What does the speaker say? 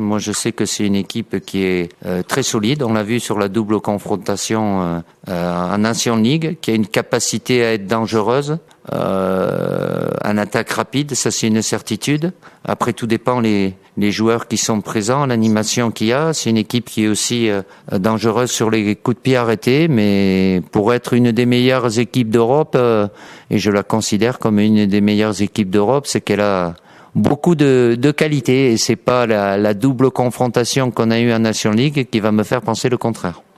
Moi, je sais que c'est une équipe qui est très solide. On l'a vu sur la double confrontation en Nation League, qui a une capacité à être dangereuse, en attaque rapide, ça c'est une certitude. Après, tout dépend les joueurs qui sont présents, l'animation qu'il y a. C'est une équipe qui est aussi dangereuse sur les coups de pied arrêtés, mais pour être une des meilleures équipes d'Europe, et je la considère comme une des meilleures équipes d'Europe, c'est qu'elle a beaucoup de qualité, et c'est pas la double confrontation qu'on a eue en Nation League qui va me faire penser le contraire.